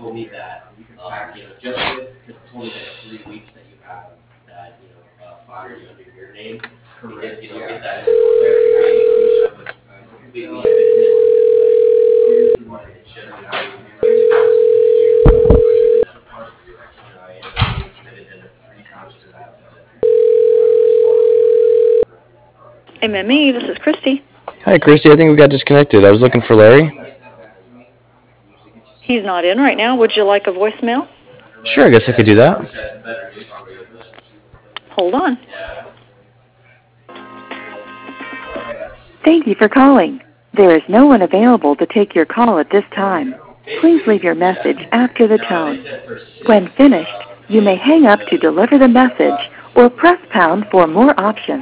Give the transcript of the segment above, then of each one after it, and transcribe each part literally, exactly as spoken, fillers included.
told me that, uh, you know, just with, because it told me that three weeks that you have that, you know, uh, fire under your name, because, you know, if that clarification was completely business, but it's just how you submitted in three times to that. M M E, this is Christy. Hi, Christy. I think we got disconnected. I was looking for Larry. He's not in right now. Would you like a voicemail? Sure, I guess I could do that. Hold on. Thank you for calling. There is no one available to take your call at this time. Please leave your message after the tone. When finished, you may hang up to deliver the message or press pound for more options.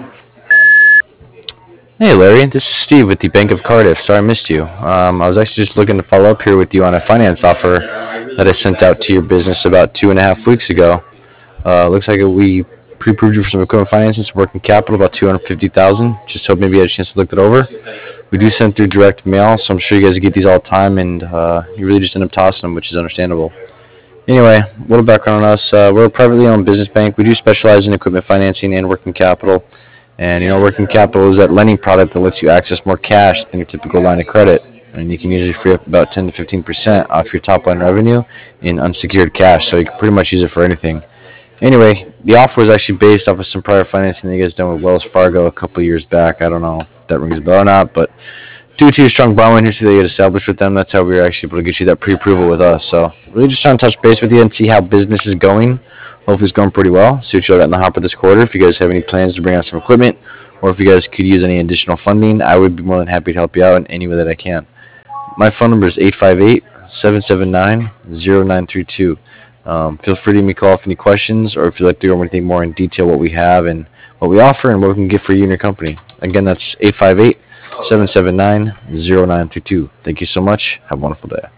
Hey, Larry. This is Steve with the Bank of Cardiff. Sorry I missed you. Um, I was actually just looking to follow up here with you on a finance offer that I sent out to your business about two and a half weeks ago. Uh, looks like we pre-approved you for some equipment financing, some working capital, about two hundred fifty thousand dollars. Just hope maybe you had a chance to look that over. We do send through direct mail, so I'm sure you guys get these all the time, and uh, you really just end up tossing them, which is understandable. Anyway, a little background on us. Uh, we're a privately owned business bank. We do specialize in equipment financing and working capital. And, you know, working capital is that lending product that lets you access more cash than your typical line of credit. And you can usually free up about ten to fifteen percent off your top line revenue in unsecured cash, so you can pretty much use it for anything. Anyway, the offer was actually based off of some prior financing that you guys done with Wells Fargo a couple years back. I don't know if that rings a bell or not, but due to your strong borrowing history that you had established with them, that's how we were actually able to get you that pre-approval with us. So really just trying to touch base with you and see how business is going. Hopefully it's going pretty well. See what you got in the hopper this quarter. If you guys have any plans to bring out some equipment, or if you guys could use any additional funding, I would be more than happy to help you out in any way that I can. My phone number is eight five eight, seven seven nine, zero nine three two. Um, feel free to give me a call if any questions, or if you'd like to go over anything more in detail, what we have and what we offer and what we can get for you and your company. Again, that's eight five eight, seven seven nine, zero nine three two. Thank you so much. Have a wonderful day.